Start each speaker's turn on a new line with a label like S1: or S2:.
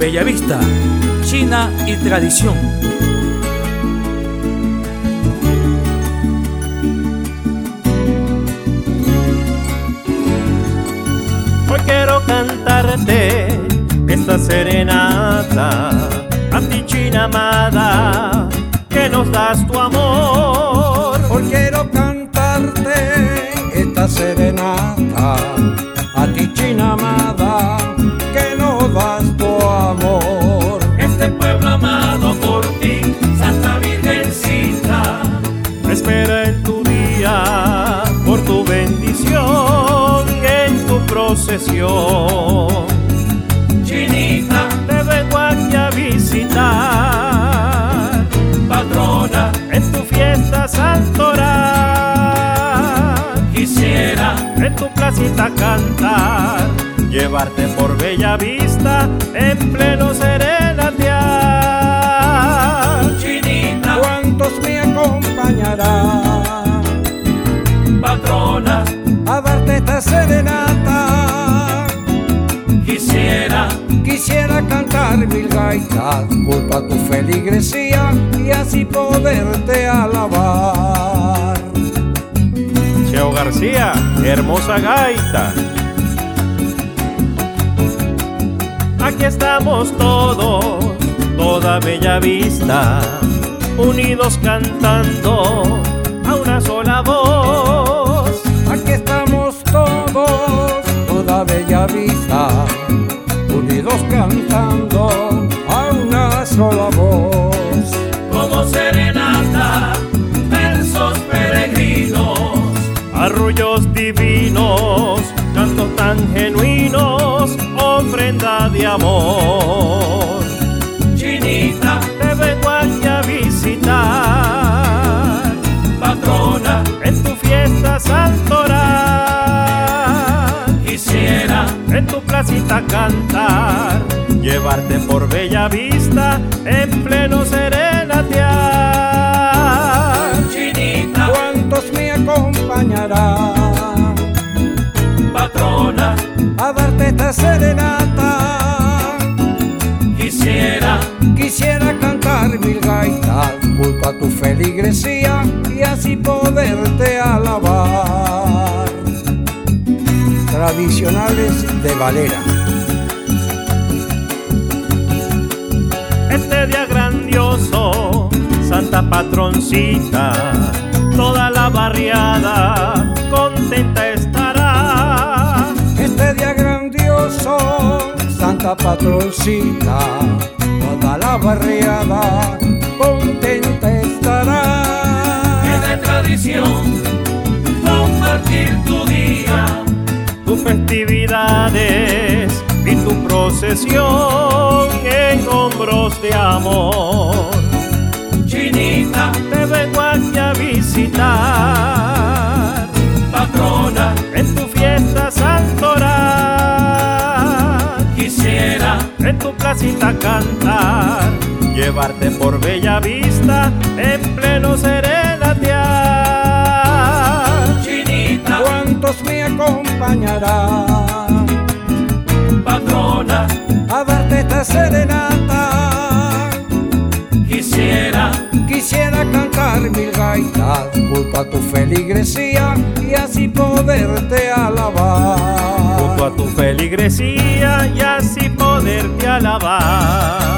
S1: Bellavista, China y tradición.
S2: Hoy quiero cantarte esta serenata, a ti China amada, que nos das tu amor.
S3: Hoy quiero cantarte esta serenata, a ti China amada, que nos das tu amor.
S4: Este pueblo amado por ti, Santa Virgencita,
S2: espera en tu día por tu bendición en tu procesión.
S4: Chinita,
S2: te vengo aquí a visitar,
S4: patrona,
S2: en tu fiesta santoral.
S4: Quisiera
S2: en tu placita cantar, llevarte por Bellavista en pleno serenatear.
S4: Chinita,
S3: ¿cuántos me acompañarán,
S4: patrona,
S3: a darte esta serenata? Quisiera cantar mil gaitas junto a tu feligresía y así poderte alabar.
S2: Cheo García, hermosa gaita. Aquí estamos todos, toda Bellavista, unidos cantando a una sola voz.
S3: Aquí estamos todos, toda Bellavista, unidos cantando a una sola voz.
S4: como serenata, versos peregrinos,
S2: Arrullos divinos, cantos tan genuinos, ofrenda de amor.
S4: Chinita,
S2: Te vengo aquí a visitar,
S4: patrona,
S2: en tu fiesta santoral.
S4: quisiera
S2: En tu placita cantar, llevarte por Bellavista en pleno serenatear.
S4: Chinita,
S3: ¿cuántos me acompañarán,
S4: patrona,
S3: a darte esta serenata?
S4: quisiera
S3: cantar mil gaitas junto a tu feligresía y así poderte alabar. Tradicionales de Valera.
S2: Este día grandioso, Santa Patroncita, toda la barriada contenta estará.
S3: Este día grandioso, Santa Patroncita, toda la barriada contenta estará.
S4: es de tradición compartir tu día,
S2: Tus festividades y tu procesión en hombros de amor.
S4: Chinita,
S2: Te vengo aquí a visitar,
S4: patrona,
S2: en tu fiesta santoral.
S4: quisiera
S2: En tu placita cantar, llevarte por Bellavista en pleno serenatear.
S4: Chinita,
S3: ¿cuántos me acompañarán,
S4: patrona,
S3: a darte esta serenata?
S4: quisiera
S3: cantar mil gaitas junto a tu feligresía y así poderte alabar.
S2: Junto a tu feligresía y así poderte alabar.